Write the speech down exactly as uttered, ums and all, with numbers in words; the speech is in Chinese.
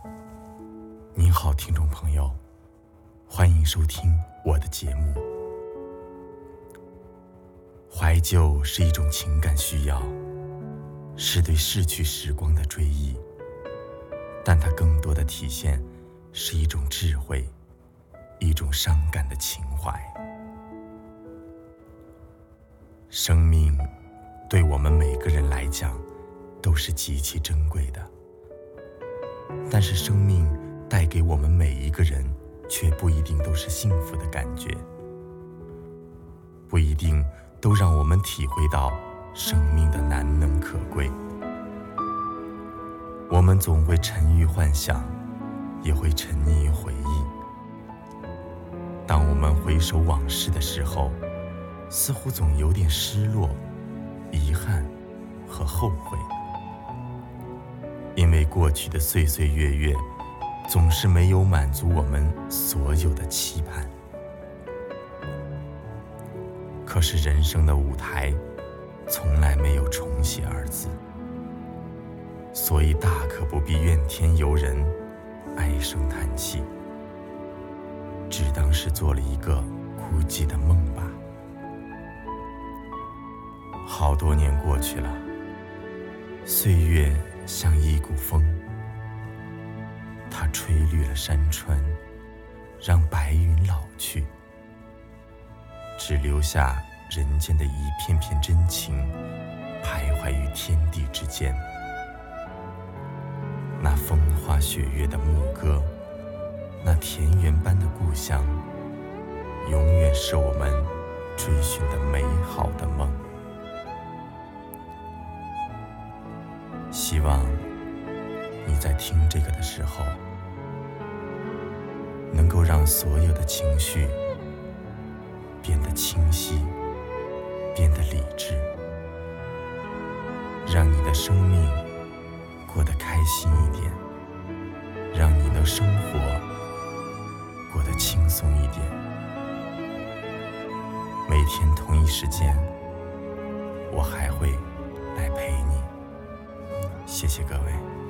您好，听众朋友，欢迎收听我的节目。怀旧是一种情感需要，是对逝去时光的追忆，但它更多的体现是一种智慧，一种伤感的情怀。生命对我们每个人来讲都是极其珍贵的，但是生命带给我们每一个人却不一定都是幸福的感觉，不一定都让我们体会到生命的难能可贵。我们总会沉于幻想，也会沉溺于回忆。当我们回首往事的时候，似乎总有点失落、遗憾和后悔，因为过去的岁岁月月总是没有满足我们所有的期盼。可是人生的舞台从来没有重写二字，所以大可不必怨天尤人、唉声叹气，只当是做了一个孤寂的梦吧。好多年过去了，岁月像一股风，它吹绿了山川，让白云老去，只留下人间的一片片真情，徘徊于天地之间。那风花雪月的牧歌，那田园般的故乡，永远是我们追寻的美好的梦。希望你在听这个的时候，能够让所有的情绪变得清晰，变得理智，让你的生命过得开心一点，让你的生活过得轻松一点。每天同一时间，我还会来陪你。谢谢各位。